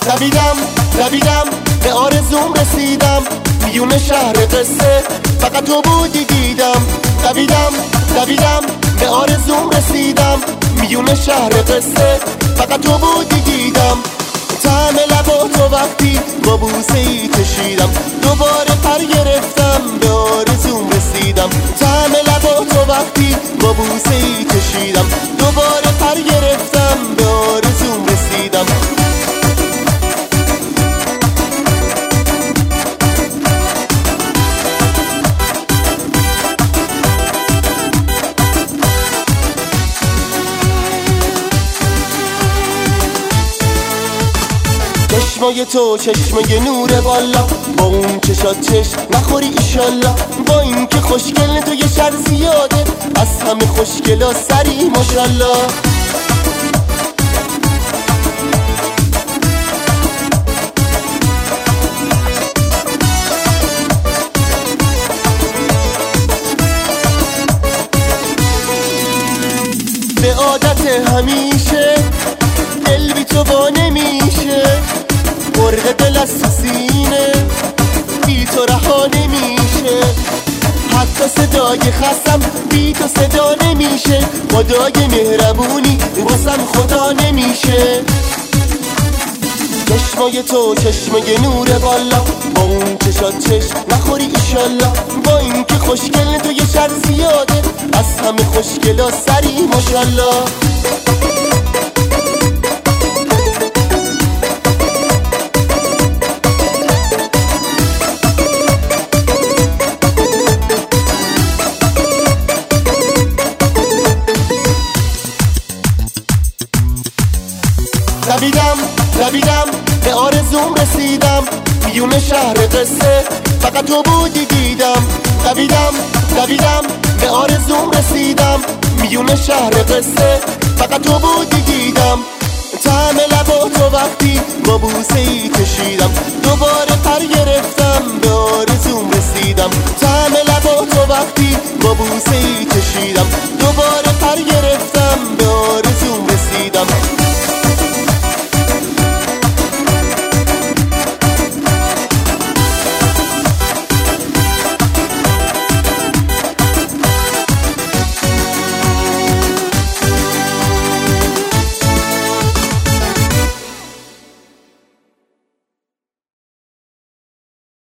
دویدم به آرزوم رسیدم، میون شهر قصه فقط تو بودی دیدم. دویدم به آرزوم رسیدم، میون شهر قصه فقط تو بودی دیدم. طعم لبا تو وقتی با بوسه ای کشیدم، دوباره پر گرفتم به آرزوم رسیدم. طعم لبا تو وقتی با بوسه ای کشیدم، دوباره پر گرفتم به آرزوم رسیدم. چشمای تو چشمای نور بالا، با اون چشات چشم نخوری ایشالله. با این که خوشگل تو یه شر زیاده، از همه خوشگلا سری ماشالله. به عادت همیشه دل بی تو با نمیشه، مرغ دل از سینه بی تو رها نمیشه. حتی صدای خستم بی تو صدا نمیشه، خدای مهربونی واسم خدا نمیشه. چشمای تو چشمای نور بالا، با اون چشات چشم نخوری ایشالله. با این که خوشگل تو یه شر زیاده، از همه خوشگلا سری ماشالله. دویدم به آرزوم رسیدم، میون شهر قصه فقط تو بودی دیدم. دویدم به آرزوم رسیدم، میون شهر قصه فقط تو بودی دیدم. طعم لبا تو وقتی با بوسه ای کشیدم، دوباره پر گرفتم به آرزوم رسیدم. طعم لبا تو وقتی با بوسه ای کشیدم،